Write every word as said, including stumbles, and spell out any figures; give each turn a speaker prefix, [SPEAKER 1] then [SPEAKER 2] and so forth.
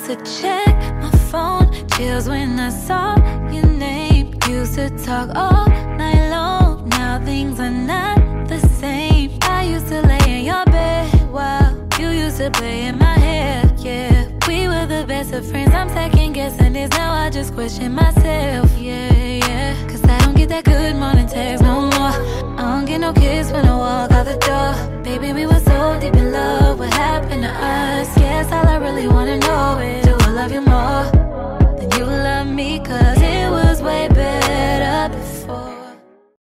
[SPEAKER 1] used to check my phone, chills when I saw your name. Used to talk all night long, now things are not the same. I used to lay in your bed while you used to play in my hair, yeah. We were the best of friends, I'm second guessing this. Now I just question myself, yeah, yeah. Cause I don't get that good morning text no more. I don't get no kiss when I walk out the door. Baby, we were so deep in love, what happened to us? Yes, all I really wanna know is, do I love you more than you love me? Cause it was way